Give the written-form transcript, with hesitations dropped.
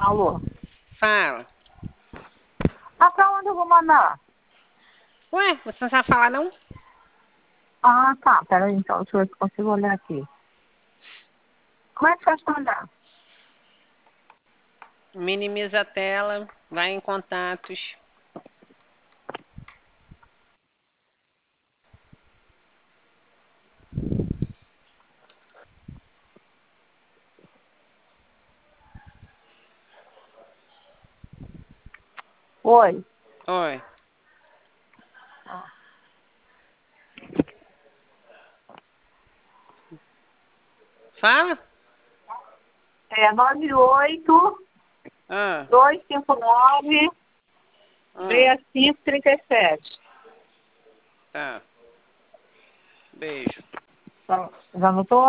Alô? Fala. Ah, pra onde eu vou mandar? Ué, você não sabe falar não? Ah, tá. Peraí, então. Deixa eu ver se consigo olhar aqui. Como é que faz pra mandar? Minimiza a tela, vai em contatos. Oi. Oi. Fala? É 98 Ah, 259 ah, 6537. tá. Beijo. Já anotou?